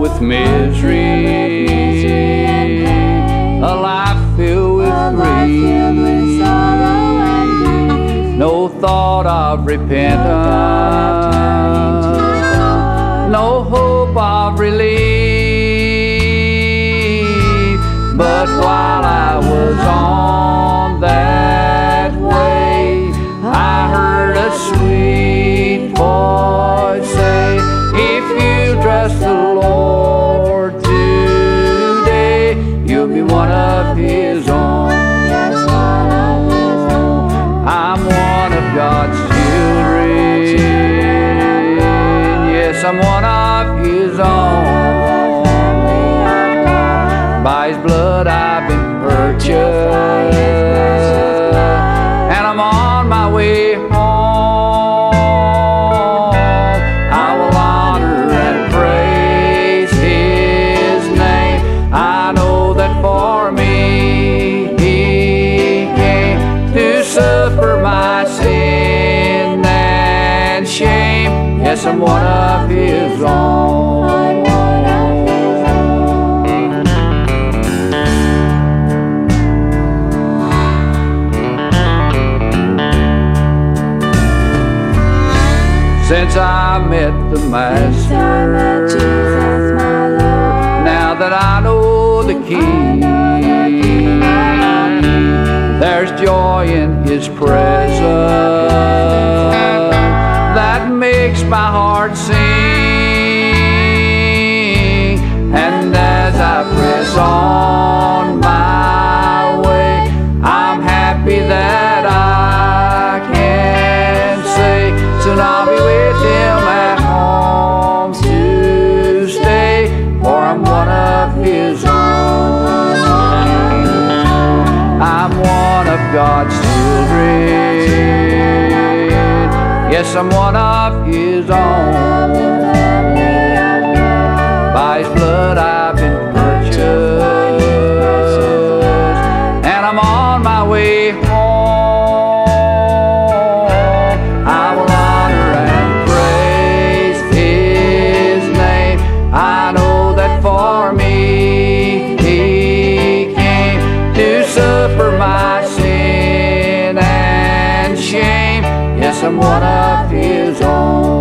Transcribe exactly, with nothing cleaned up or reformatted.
with misery, a life filled with grief, no thought of repentance, no hope of relief. But while I was on that way, I heard a sweet voice say, if you trust the Lord today, you'll be one of His own. I'm one of God's children. Yes, I'm one of His own. By His blood I've been purchased, and I'm on my way home. I will honor and praise His name. I know that for me He came to suffer my sin and shame. Yes, I'm one of His own. Since I met the Master, now that I know the key, there's joy in His presence that makes my heart sing. And as I press on my way, I'm happy that I can say, soon I'll be with Him at home to stay, for I'm one of His own. I'm one of God's children. Yes, I'm one of His own. By His blood I've been purchased, and I'm on my way home. I will honor and praise His name. I know that for me He came to suffer my sin and shame. Yes, I'm one of His own.